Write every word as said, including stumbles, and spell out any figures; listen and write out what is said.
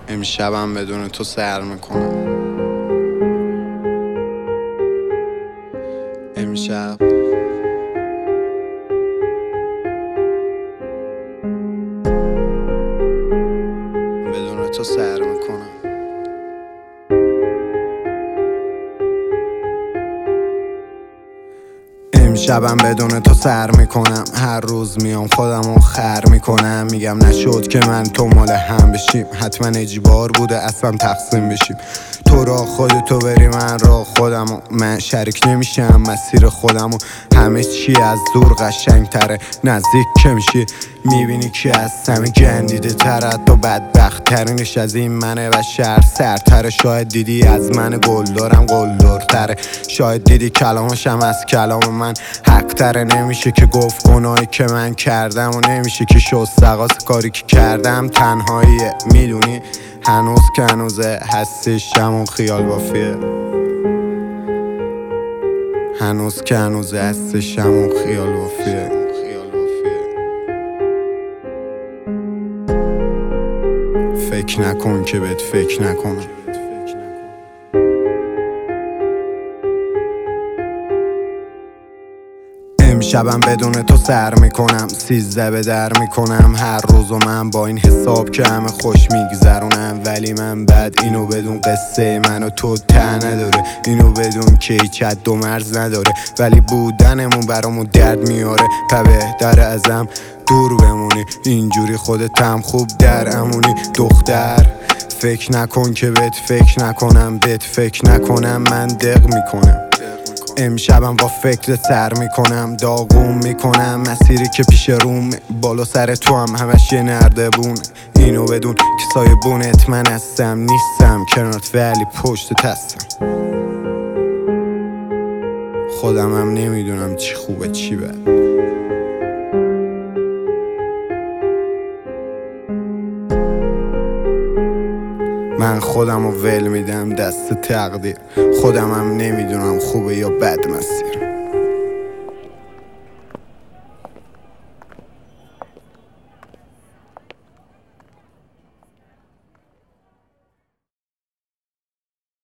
امشبم بدون تو سر میکنم. امشب بدون تو سر میکنم. امشبم بدون تو سر میکنم. هر روز میام خودمو خر میکنم. میگم نشد که من تو مال هم بشیم. حتما اجبار بوده اصلا تقسیم بشیم. تو راه خودتو بری من راه خودمو. من شریک نمیشم مسیر خودمو. همه چی از دور قشنگ تره. نزدیک که میشی میبینی که از همه گندیده تره. تو بدبخت ترینش از این منه و شهر سرتره. شاید دیدی از من گلدارم گلدارتره. شاید دیدی کلامشم از کلام من حق تره. نمیشه که گفت گناهی که من کردم و نمیشه که شد سقاس کاری که کردم. تنهاییه میدونی هنوز که هنوزه هستش همون خیال بافیه. هنوز که هنوزه هستش همون خیال بافیه. فکر نکن که بهت فکر نکنم. امشبم بدون تو سر میکنم. سیزده به در میکنم هر روزو من با این حساب که همه خوش میگذرونم. ولی من بعد اینو بدون قصه من و تو ته نداره. اینو بدون که هیچ حد و مرز نداره. ولی بودنمون برامون درد میاره. پا بهتره ازم دور بمونی. اینجوری خودت هم خوب در امونی. دختر فکر نکن که بهت فکر نکنم. بهت فکر نکنم من دق میکنم. امشبم با فکر سر میکنم. داغون میکنم مسیری که پیش روم. بالا سر تو هم همش یه نرده بونه. اینو بدون که سایه بونت من هستم. نیستم کنارت ولی پشت تستم. خودم هم نمیدونم چی خوبه چی بد. من خودم رو ول میدم دست تقدیر. خودم هم نمیدونم خوبه یا بد مسیر.